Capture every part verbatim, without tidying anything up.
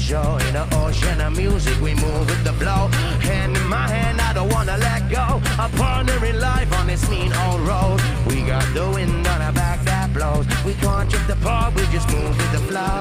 show. In the ocean of music, we move with the flow. Hand in my hand, I don't wanna let go. A partner in life on this mean old road. We got the wind on our back that blows. We can't trip the park, we just move with the flow.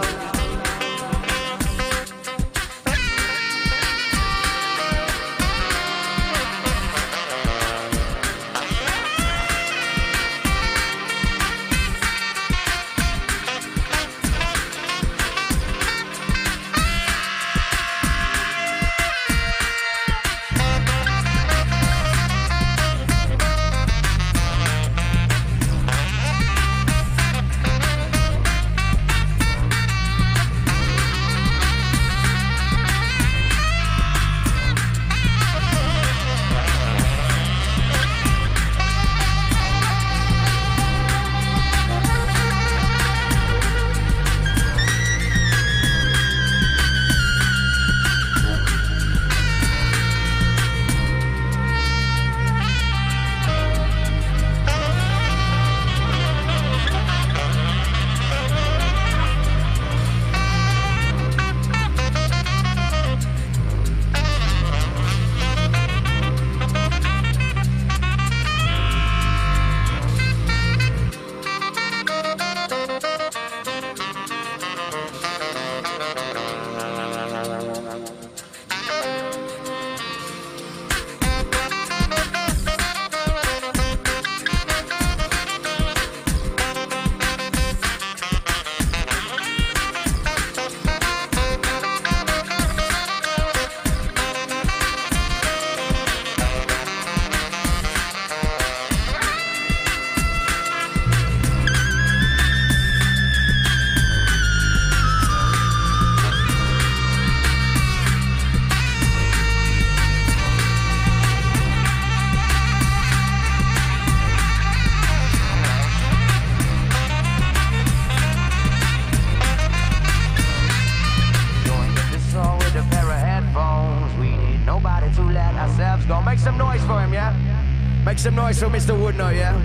Go make some noise for him, yeah? Make some noise for Mister Woodnow, yeah?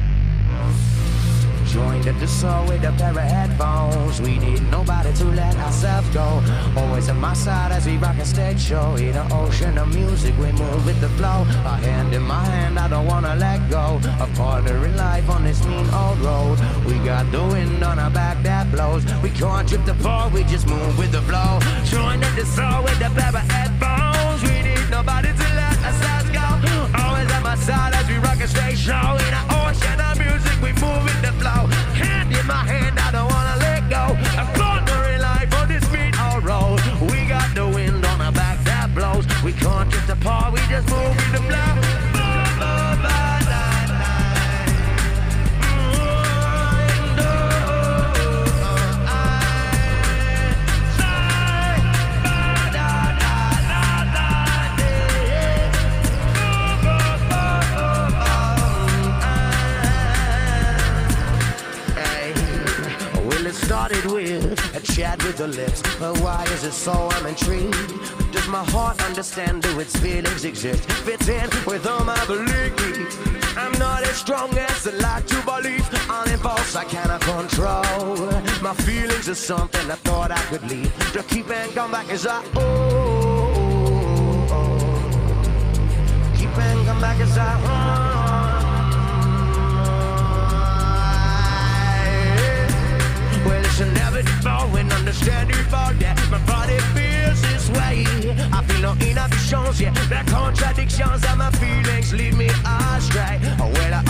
Joined at the soul with a pair of headphones. We need nobody to let ourselves go. Always on my side as we rock a stage show. In an ocean of music, we move with the flow. A hand in my hand, I don't wanna let go. A partner in life on this mean old road. We got the wind on our back that blows. We can't trip the pole, we just move with the flow. Joined at the soul with a pair of headphones. We need nobody to let ourselves go. Always on my side as we rock a stage show. In an ocean of music, we move with the flow. Hand in my hand, I don't wanna let go. A partner in life on this beat all road. We got the wind on our back that blows. We can't drift apart, we just move with the flow. Started with a chat with the lips, but why is it so I'm intrigued? Does my heart understand, do its feelings exist? Fits in with all my beliefs. I'm not as strong as I like to believe. All impulse I cannot control. My feelings are something I thought I could leave. To keep and come back as I oh, oh, oh. Keep and come back as I oh. Well, it's inevitable and understandable that my body feels this way. I feel no inhibitions, yeah, the contradictions of my feelings lead me astray. Well, I